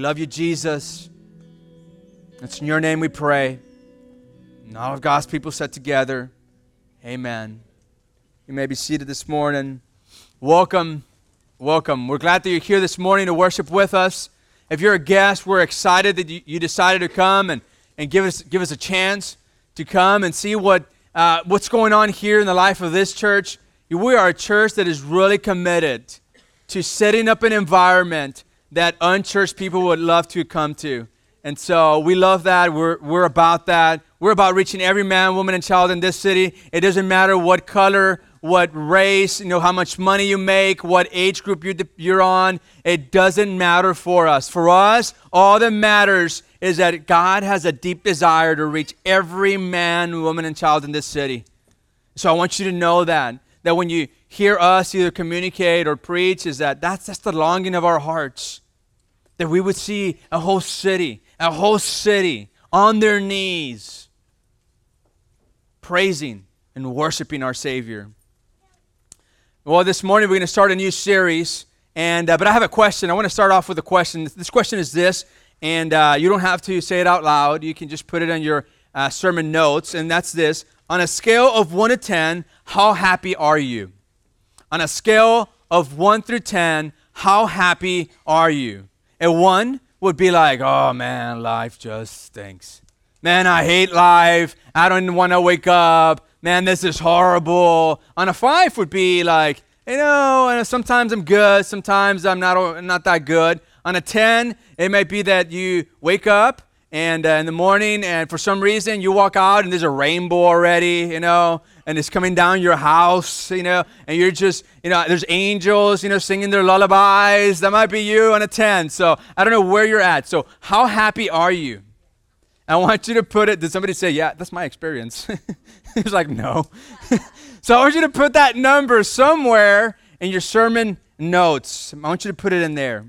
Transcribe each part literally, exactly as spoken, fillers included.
love you, Jesus. It's in your name we pray. And all of God's people said together, amen. You may be seated this morning. Welcome. Welcome. We're glad that you're here this morning to worship with us. If you're a guest, we're excited that you, you decided to come and, and give us give us a chance to come and see what uh, what's going on here in the life of this church. We are a church that is really committed to setting up an environment that unchurched people would love to come to. And so we love that. We're, we're about that. We're about reaching every man, woman, and child in this city. It doesn't matter what color, what race, you know, how much money you make, what age group you're, you're on. It doesn't matter for us. For us, all that matters is that God has a deep desire to reach every man, woman, and child in this city. So I want you to know that. That when you hear us either communicate or preach, is that that's, that's the longing of our hearts. That we would see a whole city, a whole city on their knees, praising and worshiping our Savior. Well, this morning we're going to start a new series, and uh, but I have a question. I want to start off with a question. This question is this, and uh, you don't have to say it out loud. You can just put it on your uh, sermon notes, and that's this. On a scale of one to ten, how happy are you? On a scale of one through ten, how happy are you? A one would be like, oh man, life just stinks. Man, I hate life. I don't want to wake up. Man, this is horrible. On a five would be like, you know, sometimes I'm good, sometimes I'm not, not that good. On a ten, it might be that you wake up and uh, in the morning, and for some reason, you walk out and there's a rainbow already, you know, and it's coming down your house, you know, and you're just, you know, there's angels, you know, singing their lullabies. That might be you on a ten. So I don't know where you're at. So how happy are you? I want you to put it, did somebody say, yeah, that's my experience? He was like, no. So I want you to put that number somewhere in your sermon notes. I want you to put it in there.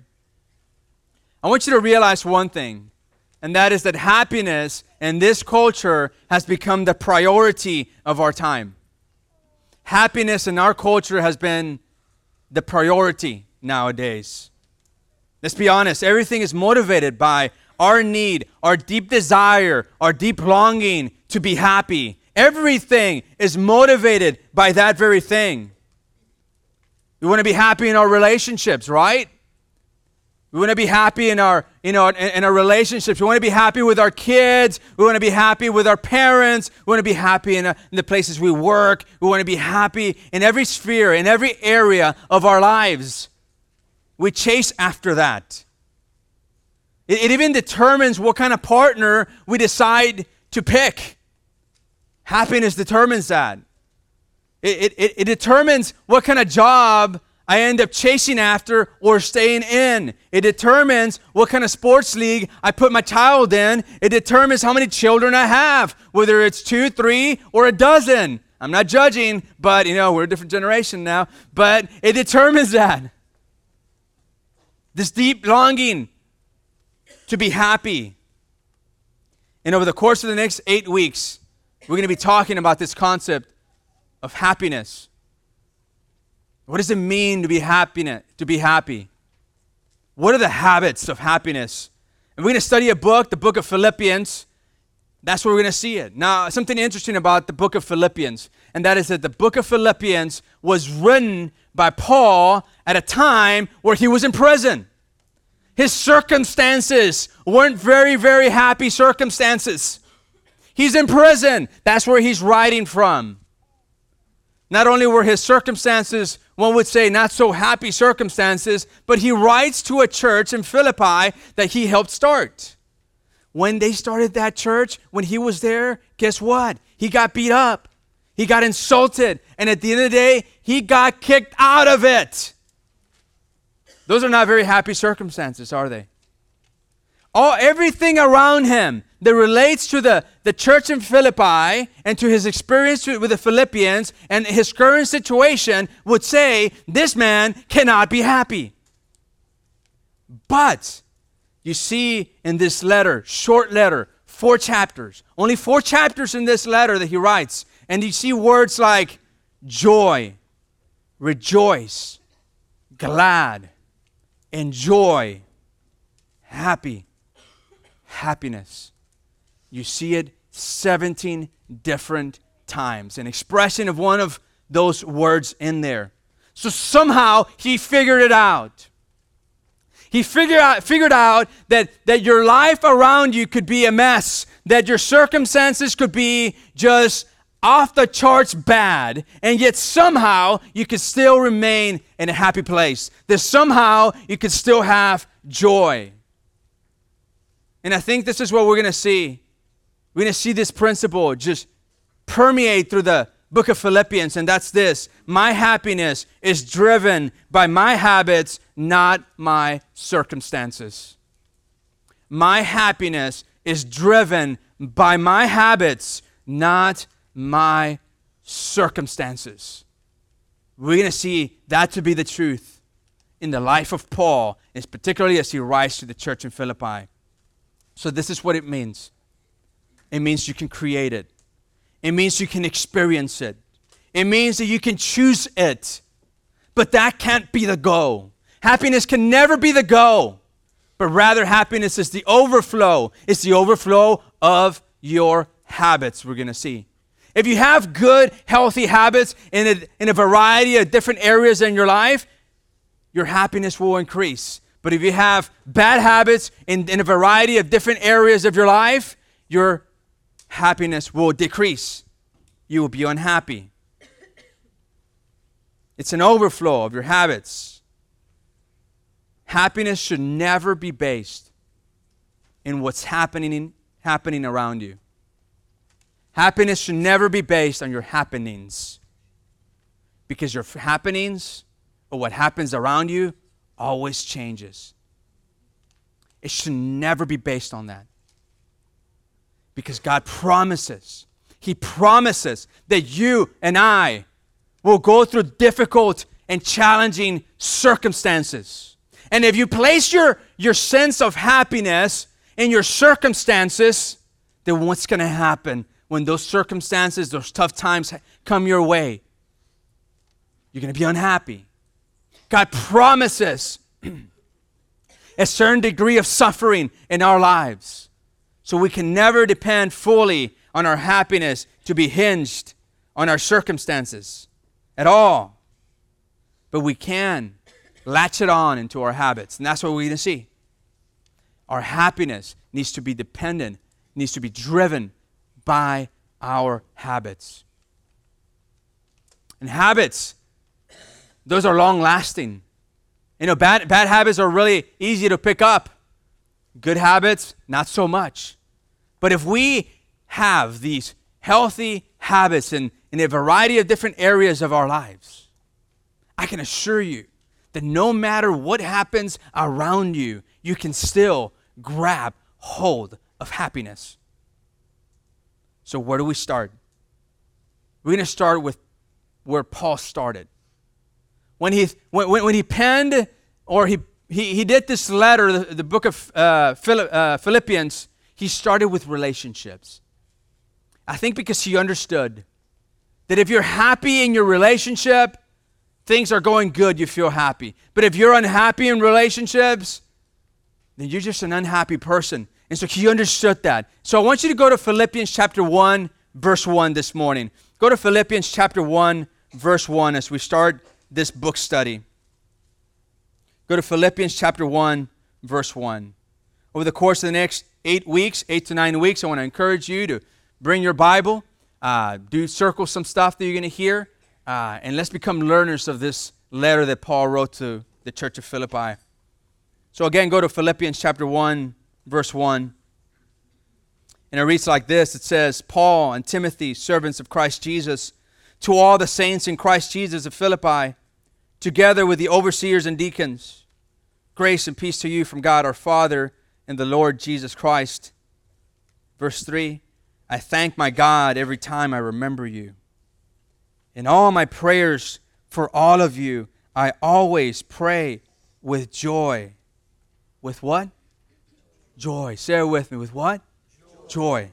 I want you to realize one thing. And that is that happiness in this culture has become the priority of our time. Happiness in our culture has been the priority nowadays. Let's be honest. Everything is motivated by our need, our deep desire, our deep longing to be happy. Everything is motivated by that very thing. We want to be happy in our relationships, right? We want to be happy in our, you know, in, in our relationships. We want to be happy with our kids. We want to be happy with our parents. We want to be happy in, uh, in the places we work. We want to be happy in every sphere, in every area of our lives. We chase after that. It, it even determines what kind of partner we decide to pick. Happiness determines that. It, it, it determines what kind of job I end up chasing after or staying in. It determines what kind of sports league I put my child in. It determines how many children I have, whether it's two, three, or a dozen. I'm not judging, but, you know, we're a different generation now. But it determines that. This deep longing to be happy. And over the course of the next eight weeks, we're going to be talking about this concept of happiness. What does it mean to be happy? To be happy? What are the habits of happiness? And we're going to study a book, the book of Philippians. That's where we're going to see it. Now, something interesting about the book of Philippians, and that is that the book of Philippians was written by Paul at a time where he was in prison. His circumstances weren't very, very happy circumstances. He's in prison. That's where he's writing from. Not only were his circumstances, one would say, not so happy circumstances, but he writes to a church in Philippi that he helped start. When they started that church, when he was there, guess what? He got beat up. He got insulted. And at the end of the day, he got kicked out of it. Those are not very happy circumstances, are they? All, everything around him that relates to the, the church in Philippi and to his experience with the Philippians and his current situation would say, this man cannot be happy. But you see in this letter, short letter, four chapters, only four chapters in this letter that he writes, and you see words like joy, rejoice, glad, enjoy, happy, happiness. You see it seventeen different times, an expression of one of those words in there. So somehow he figured it out. He figured out, figured out that, that your life around you could be a mess, that your circumstances could be just off the charts bad, and yet somehow you could still remain in a happy place, that somehow you could still have joy. And I think this is what we're going to see. We're going to see this principle just permeate through the book of Philippians, and that's this: my happiness is driven by my habits, not my circumstances. My happiness is driven by my habits, not my circumstances. We're going to see that to be the truth in the life of Paul, and particularly as he writes to the church in Philippi. So this is what it means. It means you can create it. It means you can experience it. It means that you can choose it. But that can't be the goal. Happiness can never be the goal. But rather, happiness is the overflow. It's the overflow of your habits, we're going to see. If you have good, healthy habits in a, in a variety of different areas in your life, your happiness will increase. But if you have bad habits in, in a variety of different areas of your life, your happiness will decrease. You will be unhappy. It's an overflow of your habits. Happiness should never be based in what's happening, happening around you. Happiness should never be based on your happenings, because your happenings or what happens around you always changes. It should never be based on that. Because God promises, He promises that you and I will go through difficult and challenging circumstances. And if you place your, your sense of happiness in your circumstances, then what's going to happen when those circumstances, those tough times come your way? You're going to be unhappy. God promises a certain degree of suffering in our lives. So we can never depend fully on our happiness to be hinged on our circumstances at all. But we can latch it on into our habits. And that's what we're going to see. Our happiness needs to be dependent, needs to be driven by our habits. And habits, those are long-lasting. You know, bad, bad habits are really easy to pick up. Good habits, not so much. But if we have these healthy habits in, in a variety of different areas of our lives, I can assure you that no matter what happens around you, you can still grab hold of happiness. So where do we start? We're going to start with where Paul started. When he, when, when he penned, or he He, he did this letter, the, the book of uh, Philipp, uh, Philippians, he started with relationships. I think because he understood that if you're happy in your relationship, things are going good, you feel happy. But if you're unhappy in relationships, then you're just an unhappy person. And so he understood that. So I want you to go to Philippians chapter one, verse one this morning. Go to Philippians chapter one, verse one as we start this book study. Go to Philippians chapter one, verse one. Over the course of the next eight weeks, eight to nine weeks, I want to encourage you to bring your Bible, uh, do circle some stuff that you're going to hear, uh, and let's become learners of this letter that Paul wrote to the church of Philippi. So again, go to Philippians chapter one, verse one. And it reads like this. It says, Paul and Timothy, servants of Christ Jesus, to all the saints in Christ Jesus of Philippi, together with the overseers and deacons, grace and peace to you from God our Father and the Lord Jesus Christ. Verse three, I thank my God every time I remember you. In all my prayers for all of you, I always pray with joy. With what? Joy. Say it with me. With what? Joy. Joy.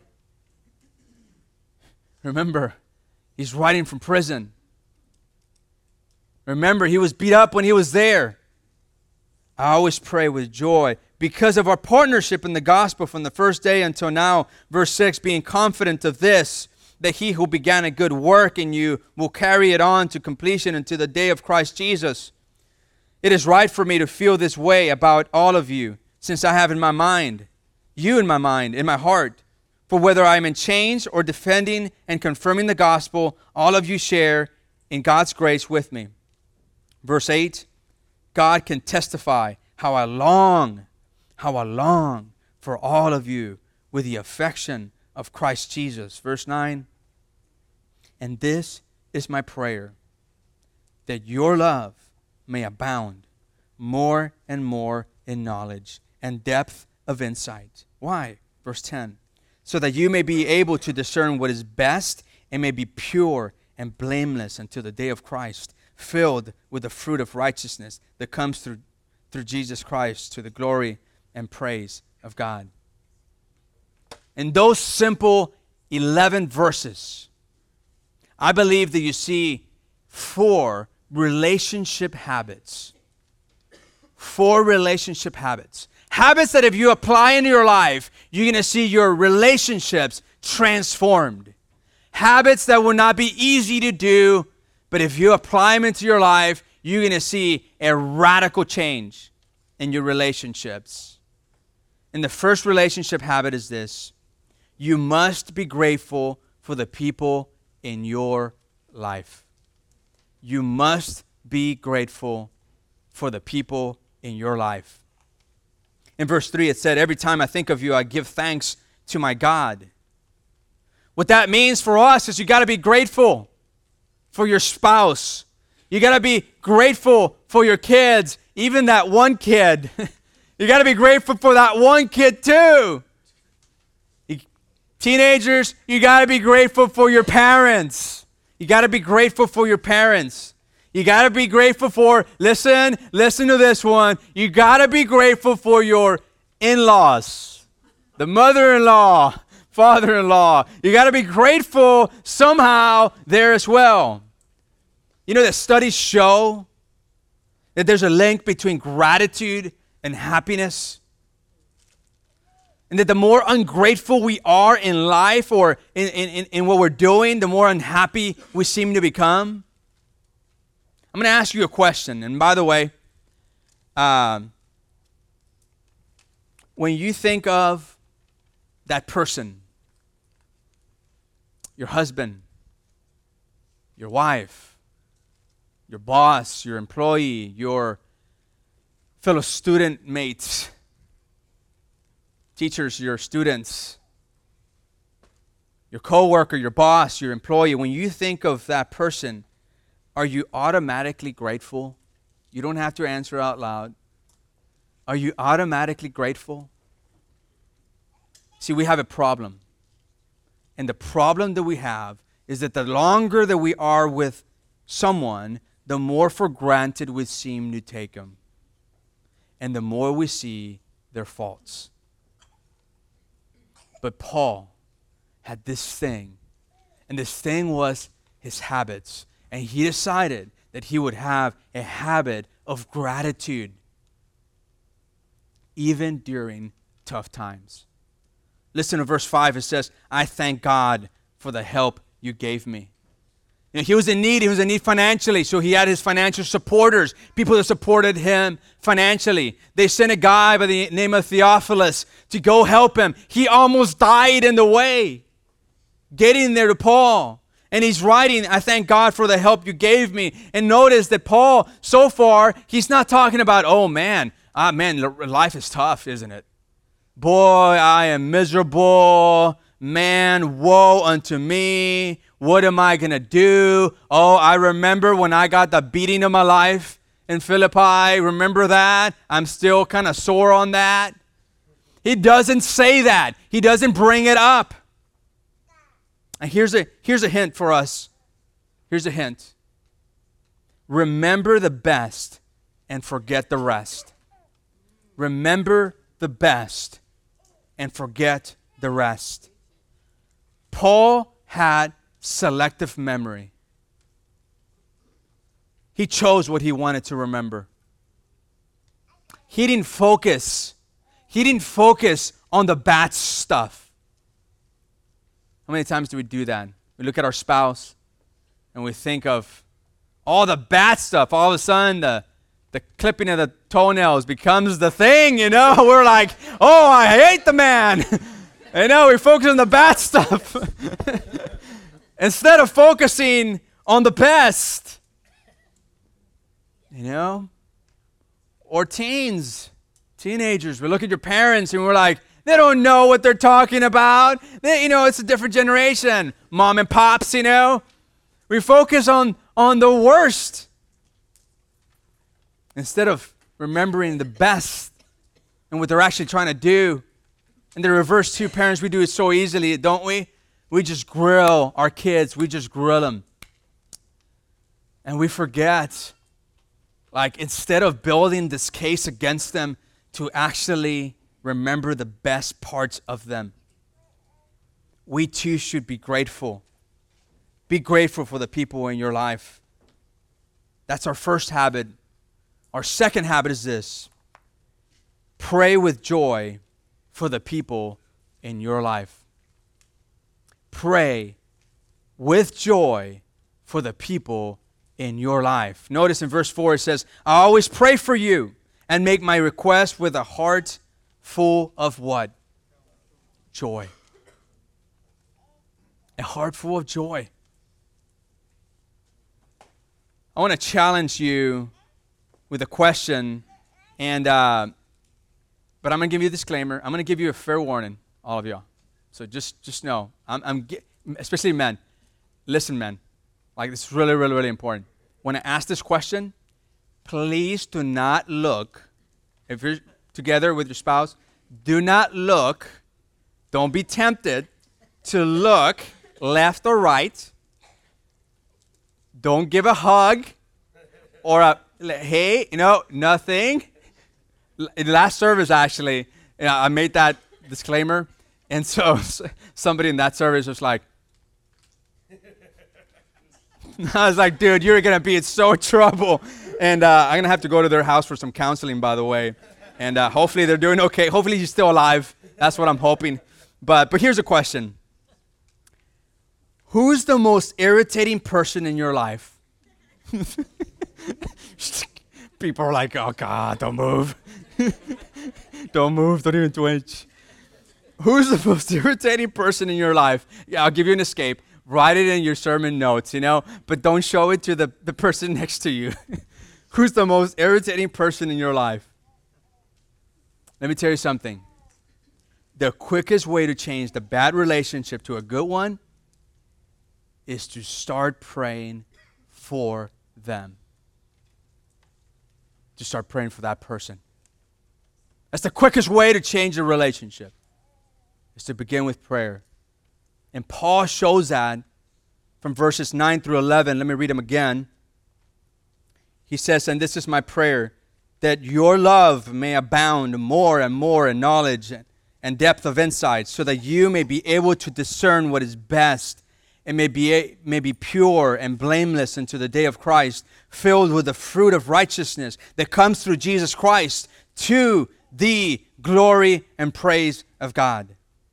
Remember, he's writing from prison. Remember, he was beat up when he was there. I always pray with joy because of our partnership in the gospel from the first day until now. Verse six, being confident of this, that he who began a good work in you will carry it on to completion until the day of Christ Jesus. It is right for me to feel this way about all of you, since I have in my mind, you in my mind, in my heart. For whether I am in chains or defending and confirming the gospel, all of you share in God's grace with me. Verse eight, God can testify how I long, how I long for all of you with the affection of Christ Jesus. Verse nine, and this is my prayer, that your love may abound more and more in knowledge and depth of insight. Why? Verse ten, so that you may be able to discern what is best and may be pure and blameless until the day of Christ, filled with the fruit of righteousness that comes through, through Jesus Christ to the glory and praise of God. In those simple eleven verses, I believe that you see four relationship habits. Four relationship habits. Habits that if you apply in your life, you're going to see your relationships transformed. Habits that will not be easy to do, but if you apply them into your life, you're going to see a radical change in your relationships. And the first relationship habit is this: you must be grateful for the people in your life. You must be grateful for the people in your life. In verse three, it said, every time I think of you, I give thanks to my God. What that means for us is you got to be grateful for your spouse. You got to be grateful for your kids, even that one kid. You got to be grateful for that one kid too. Teenagers, you got to be grateful for your parents. You got to be grateful for your parents. You got to be grateful for, listen, listen to this one. You got to be grateful for your in-laws, the mother-in-law, father-in-law. You got to be grateful somehow there as well. You know that studies show that there's a link between gratitude and happiness. And that the more ungrateful we are in life or in, in, in what we're doing, the more unhappy we seem to become. I'm going to ask you a question. And by the way, um, when you think of that person, your husband, your wife, your boss, your employee, your fellow student mates, teachers, your students, your coworker, your boss, your employee, when you think of that person, are you automatically grateful? You don't have to answer out loud. Are you automatically grateful? See, we have a problem. And the problem that we have is that the longer that we are with someone, the more for granted we seem to take them. And the more we see their faults. But Paul had this thing, and this thing was his habits. And he decided that he would have a habit of gratitude even during tough times. Listen to verse five. It says, I thank God for the help you gave me. You know, he was in need. He was in need financially, so he had his financial supporters, people that supported him financially. They sent a guy by the name of Theophilus to go help him. He almost died in the way, getting there to Paul. And he's writing, I thank God for the help you gave me. And notice that Paul, so far, he's not talking about, oh man, ah man, life is tough, isn't it? Boy, I am miserable. Man, woe unto me. What am I going to do? Oh, I remember when I got the beating of my life in Philippi. Remember that? I'm still kind of sore on that. He doesn't say that. He doesn't bring it up. And here's a, here's a hint for us. Here's a hint. Remember the best and forget the rest. Remember the best and forget the rest. Paul had selective memory. He chose what he wanted to remember. He didn't focus. He didn't focus on the bad stuff. How many times do we do that? We look at our spouse and we think of all the bad stuff. All of a sudden, the, the clipping of the toenails becomes the thing, you know? We're like, oh, I hate the man. You know, we focus on the bad stuff instead of focusing on the best. You know? Or teens, teenagers. We look at your parents and we're like, they don't know what they're talking about. They, you know, it's a different generation. Mom and pops, you know. We focus on, on the worst instead of remembering the best and what they're actually trying to do. And the reverse too, parents, we do it so easily, don't we? We just grill our kids. We just grill them. And we forget, like, instead of building this case against them, to actually remember the best parts of them. We too should be grateful. Be grateful for the people in your life. That's our first habit. Our second habit is this. Pray with joy for the people in your life. Pray with joy for the people in your life. Notice in verse four it says, I always pray for you and make my request with a heart full of what? Joy. A heart full of joy. I want to challenge you with a question, and uh, but I'm going to give you a disclaimer. I'm going to give you a fair warning, all of y'all. So just just know, I'm, I'm especially men. Listen, men, like this is really, really, really important. When I ask this question, please do not look. If you're together with your spouse, do not look. Don't be tempted to look left or right. Don't give a hug or a, hey, you know, nothing. In last service, actually, you know, I made that disclaimer. And so somebody in that service was like, I was like, dude, you're going to be in so trouble. And uh, I'm going to have to go to their house for some counseling, by the way. And uh, hopefully they're doing okay. Hopefully he's still alive. That's what I'm hoping. But but here's a question. Who's the most irritating person in your life? People are like, oh, God, don't move. Don't move. Don't even twitch. Who's the most irritating person in your life? Yeah, I'll give you an escape. Write it in your sermon notes, you know, but don't show it to the, the person next to you. Who's the most irritating person in your life? Let me tell you something. The quickest way to change the bad relationship to a good one is to start praying for them. To start praying for that person. That's the quickest way to change a relationship, is to begin with prayer. And Paul shows that from verses nine through eleven. Let me read them again. He says, and this is my prayer, that your love may abound more and more in knowledge and depth of insight, so that you may be able to discern what is best and may be, may be pure and blameless unto the day of Christ, filled with the fruit of righteousness that comes through Jesus Christ, to the glory and praise of God.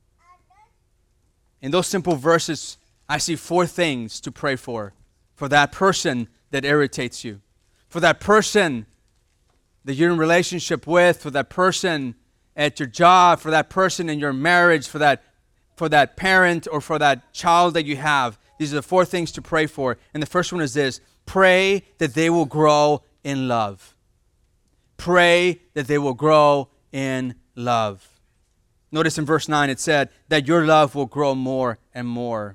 In those simple verses, I see four things to pray for. For that person that irritates you. For that person that you're in relationship with. For that person at your job. For that person in your marriage. For that, for that parent or for that child that you have. These are the four things to pray for. And the first one is this. Pray that they will grow in love. Pray that they will grow in love. Notice in verse nine it said that your love will grow more and more.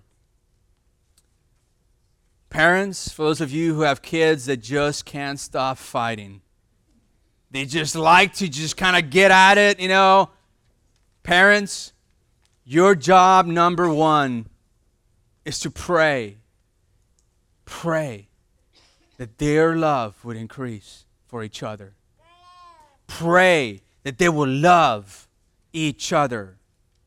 Parents, for those of you who have kids that just can't stop fighting. They just like to just kind of get at it, you know. Parents, your job number one is to pray. Pray that their love would increase for each other. Pray that they will love each other.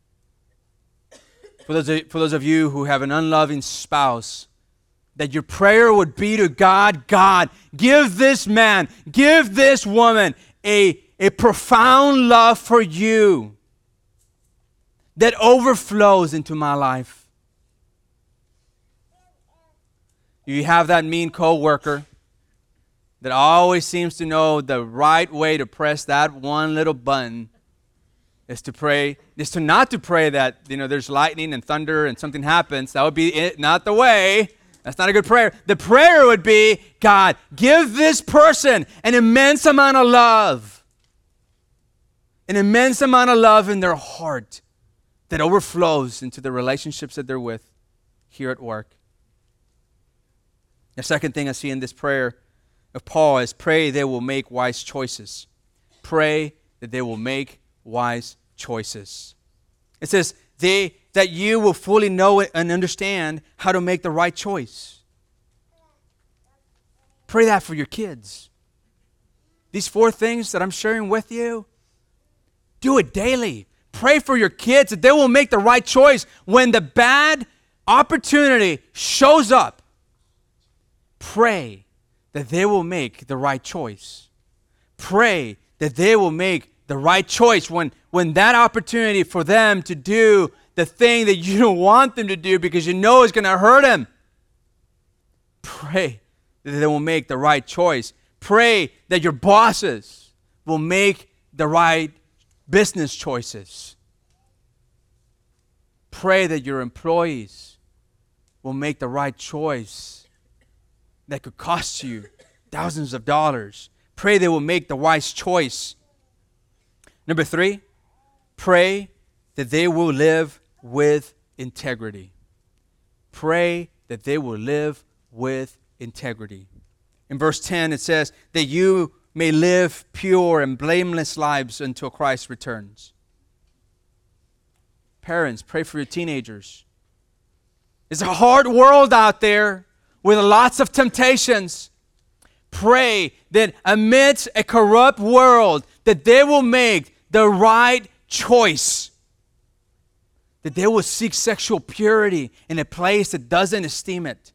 For those, of, for those of you who have an unloving spouse, that your prayer would be to God, God, give this man, give this woman a, a profound love for you that overflows into my life. You have that mean coworker that always seems to know the right way to press that one little button is to pray, is to not to pray that, you know, there's lightning and thunder and something happens. That would be it, not the way. That's not a good prayer. The prayer would be, God, give this person an immense amount of love. An immense amount of love in their heart that overflows into the relationships that they're with here at work. The second thing I see in this prayer of Paul is pray they will make wise choices. Pray that they will make wise choices. It says they that you will fully know and understand how to make the right choice. Pray that for your kids. These four things that I'm sharing with you, do it daily. Pray for your kids that they will make the right choice when the bad opportunity shows up. Pray that they will make the right choice. Pray that they will make the right choice when, when that opportunity for them to do the thing that you don't want them to do because you know it's going to hurt them. Pray that they will make the right choice. Pray that your bosses will make the right business choices. Pray that your employees will make the right choice that could cost you thousands of dollars. Pray they will make the wise choice. Number three, pray that they will live with integrity. Pray that they will live with integrity. In verse ten, it says that you may live pure and blameless lives until Christ returns. Parents, pray for your teenagers. It's a hard world out there with lots of temptations. Pray that amidst a corrupt world, that they will make the right choice. That they will seek sexual purity in a place that doesn't esteem it.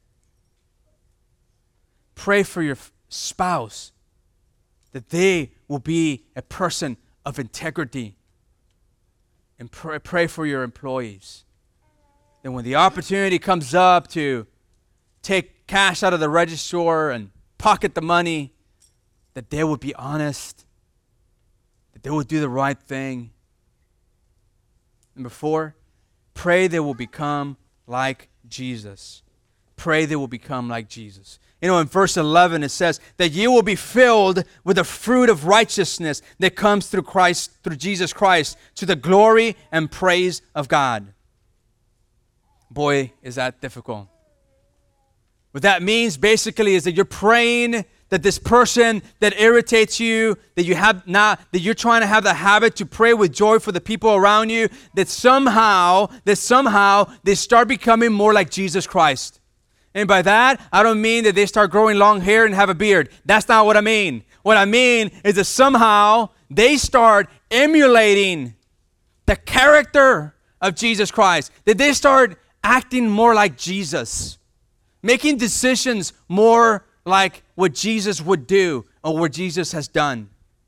Pray for your spouse that they will be a person of integrity. And pray, pray for your employees that when the opportunity comes up to take cash out of the register and pocket the money, that they will be honest, that they will do the right thing. Number four, pray they will become like Jesus. Pray they will become like Jesus. You know, in verse eleven, it says that you will be filled with the fruit of righteousness that comes through Christ, through Jesus Christ, to the glory and praise of God. Boy, is that difficult. What that means basically is that you're praying that this person that irritates you, that you have not, that you're trying to have the habit to pray with joy for the people around you, that somehow, that somehow they start becoming more like Jesus Christ. And by that, I don't mean that they start growing long hair and have a beard. That's not what I mean. What I mean is that somehow they start emulating the character of Jesus Christ. That they start acting more like Jesus. Making decisions more like what Jesus would do or what Jesus has done.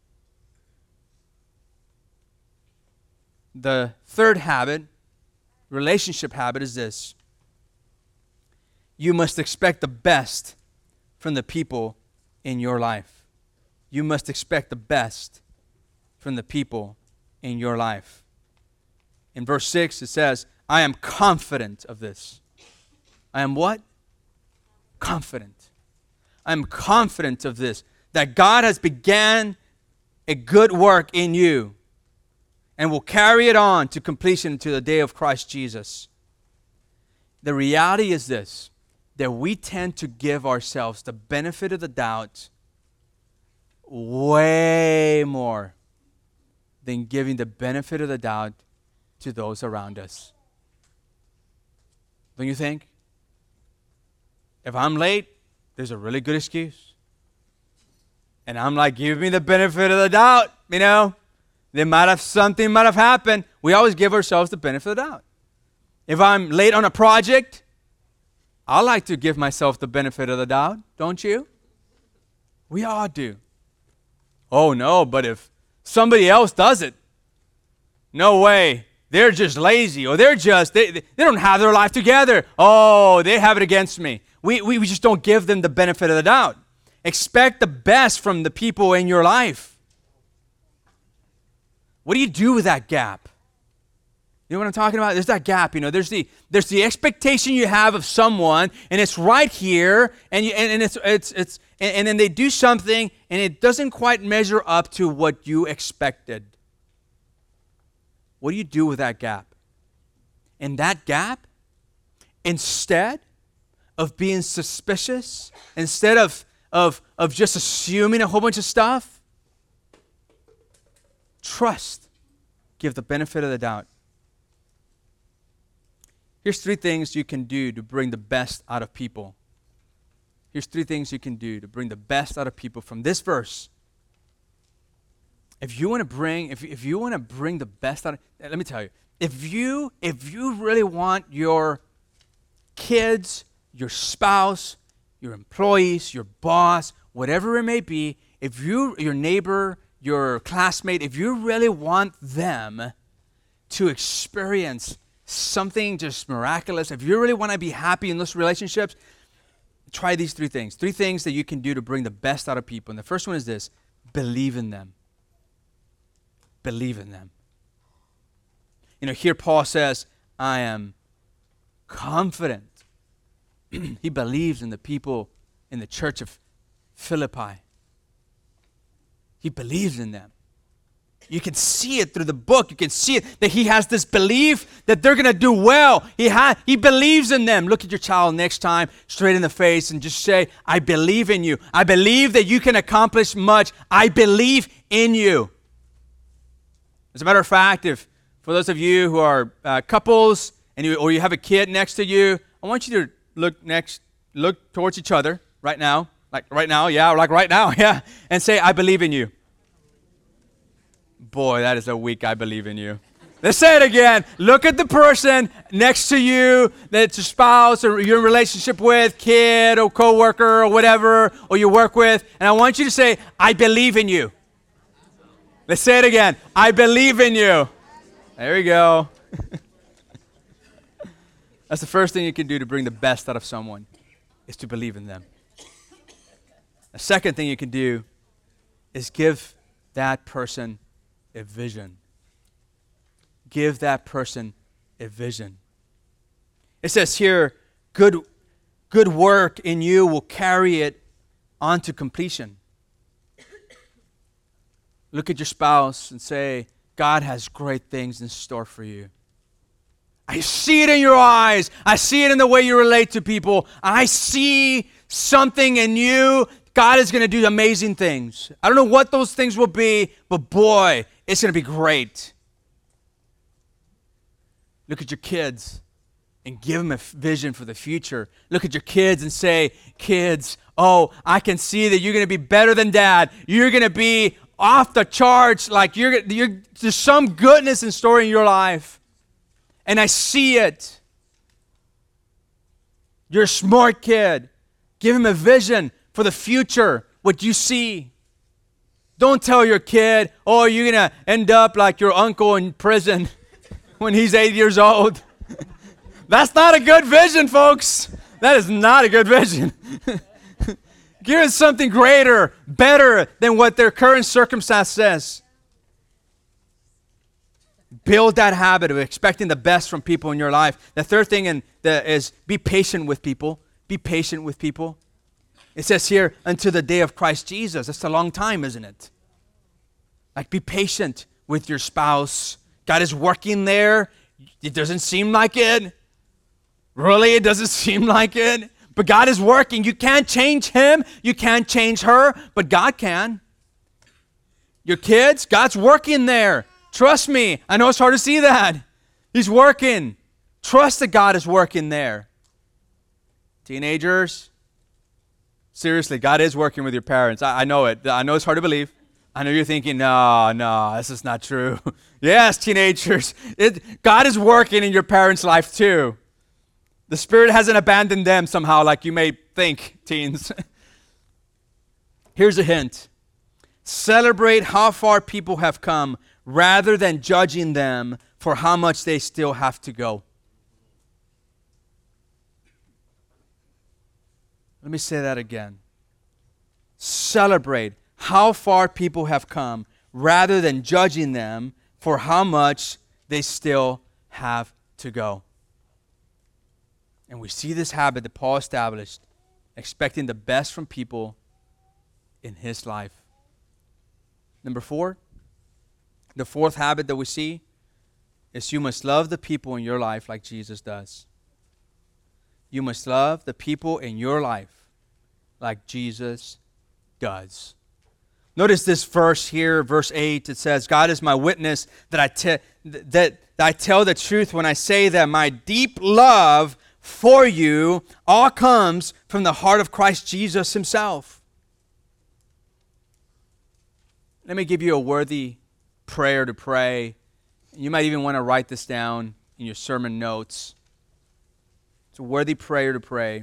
The third habit, relationship habit, is this. You must expect the best from the people in your life. You must expect the best from the people in your life. In verse six, it says, I am confident of this. I am what? Confident. I am confident of this, that God has began a good work in you and will carry it on to completion to the day of Christ Jesus. The reality is this, that we tend to give ourselves the benefit of the doubt way more than giving the benefit of the doubt to those around us. Don't you think? If I'm late, there's a really good excuse. And I'm like, give me the benefit of the doubt, you know. There might have, something might have happened. We always give ourselves the benefit of the doubt. If I'm late on a project, I like to give myself the benefit of the doubt, don't you? We all do. Oh no, but if somebody else does it. No way. They're just lazy, or they're just, they, they don't have their life together. Oh, they have it against me. We, we, we just don't give them the benefit of the doubt. Expect the best from the people in your life. What do you do with that gap? You know what I'm talking about? There's that gap, you know. There's the there's the expectation you have of someone, and it's right here, and you, and, and it's it's it's and, and then they do something, and it doesn't quite measure up to what you expected. What do you do with that gap? And that gap, instead of being suspicious, instead of of of just assuming a whole bunch of stuff, trust. Give the benefit of the doubt. Here's three things you can do to bring the best out of people. Here's three things you can do to bring the best out of people from this verse. If you want to bring, if, if you want to bring the best out of, let me tell you, if you if you really want your kids, your spouse, your employees, your boss, whatever it may be, if you, your neighbor, your classmate, if you really want them to experience something just miraculous, if you really want to be happy in those relationships, try these three things. Three things that you can do to bring the best out of people. And the first one is this: believe in them. Believe in them. You know, here Paul says, I am confident. He believes in the people in the church of Philippi. He believes in them. You can see it through the book. You can see it that he has this belief that they're going to do well. He ha- he believes in them. Look at your child next time straight in the face and just say, I believe in you. I believe that you can accomplish much. I believe in you. As a matter of fact, if for those of you who are uh, couples and you, or you have a kid next to you, I want you to look next, look towards each other right now, like right now, yeah, or like right now, yeah, and say, I believe in you. Boy, that is a weak I believe in you. Let's say it again. Look at the person next to you that's your spouse or you're in a relationship with, kid or coworker or whatever, or you work with, and I want you to say, I believe in you. Let's say it again. I believe in you. There we go. That's the first thing you can do to bring the best out of someone, is to believe in them. The second thing you can do is give that person a vision. Give that person a vision. It says here, good, good work in you will carry it on to completion. Look at your spouse and say, God has great things in store for you. I see it in your eyes. I see it in the way you relate to people. I see something in you. God is going to do amazing things. I don't know what those things will be, but boy, it's going to be great. Look at your kids and give them a vision for the future. Look at your kids and say, kids, oh, I can see that you're going to be better than dad. You're going to be off the charts. Like you're, you're, there's some goodness in store in your life. And I see it. You're a smart kid. Give him a vision for the future, what you see. Don't tell your kid, oh, you're going to end up like your uncle in prison when he's eight years old. That's not a good vision, folks. That is not a good vision. Give them something greater, better than what their current circumstance says. Build that habit of expecting the best from people in your life. The third thing in the, is be patient with people. Be patient with people. It says here, until the day of Christ Jesus. That's a long time, isn't it? Like, be patient with your spouse. God is working there. It doesn't seem like it. Really, it doesn't seem like it. But God is working. You can't change him. You can't change her. But God can. Your kids, God's working there. Trust me. I know it's hard to see that. He's working. Trust that God is working there. Teenagers, seriously, God is working with your parents. I, I know it. I know it's hard to believe. I know you're thinking, no, no, this is not true. Yes, teenagers, it, God is working in your parents' life too. The Spirit hasn't abandoned them somehow like you may think, teens. Here's a hint. Celebrate how far people have come rather than judging them for how much they still have to go. Let me say that again. Celebrate how far people have come rather than judging them for how much they still have to go. And we see this habit that Paul established, expecting the best from people in his life. Number four, the fourth habit that we see is you must love the people in your life like Jesus does. You must love the people in your life like Jesus does. Notice this verse here, verse eight. It says, God is my witness that I, te- that, that I tell the truth when I say that my deep love for you all comes from the heart of Christ Jesus himself. Let me give you a worthy prayer to pray. You might even want to write this down in your sermon notes. It's a worthy prayer to pray.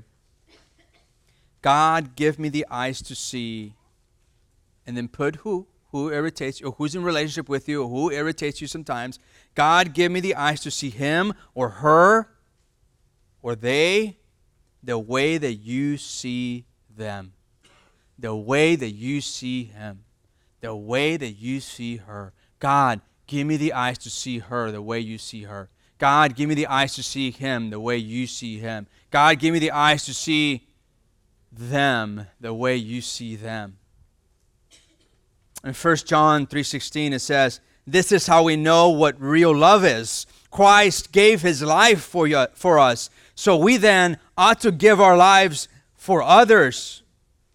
God, give me the eyes to see. And then put who, who irritates you, or who's in relationship with you, or who irritates you sometimes. God, give me the eyes to see him or her or they the way that you see them. The way that you see him. The way that you see her. God, give me the eyes to see her the way you see her. God, give me the eyes to see him the way you see him. God, give me the eyes to see them the way you see them. In First John three sixteen it says, this is how we know what real love is. Christ gave his life for you, for us. So we then ought to give our lives for others.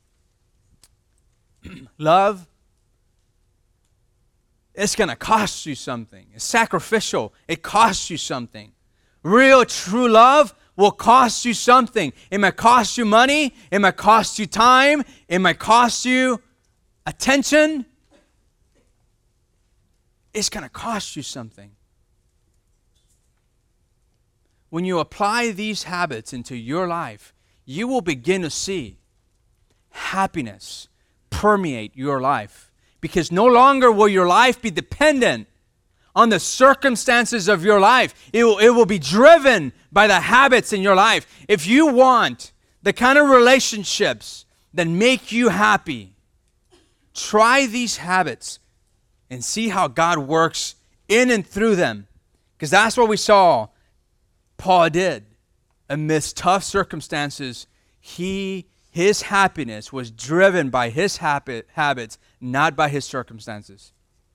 Love, it's going to cost you something. It's sacrificial. It costs you something. Real, true love will cost you something. It might cost you money. It might cost you time. It might cost you attention. It's going to cost you something. When you apply these habits into your life, you will begin to see happiness permeate your life. Because no longer will your life be dependent on the circumstances of your life. It will, it will be driven by the habits in your life. If you want the kind of relationships that make you happy, try these habits and see how God works in and through them. Because that's what we saw Paul did. Amidst tough circumstances, he, his happiness was driven by his habit, habits, not by his circumstances.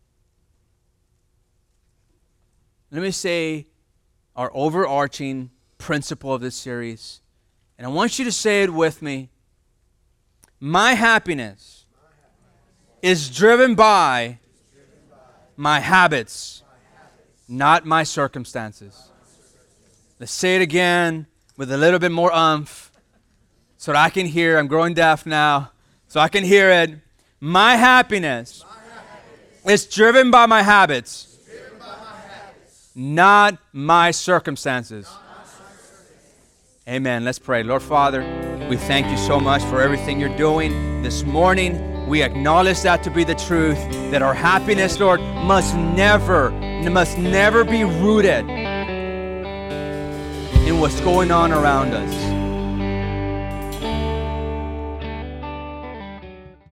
Let me say our overarching principle of this series. And I want you to say it with me. My happiness is driven by my habits, not my circumstances. Let's say it again with a little bit more umph so that I can hear. I'm growing deaf now, so I can hear it. My happiness, my happiness is driven by my habits, driven by my habits. Not my circumstances. Not my circumstances. Amen. Let's pray. Lord Father, we thank you so much for everything you're doing this morning. We acknowledge that to be the truth, that our happiness, Lord, must never, must never be rooted in what's going on around us.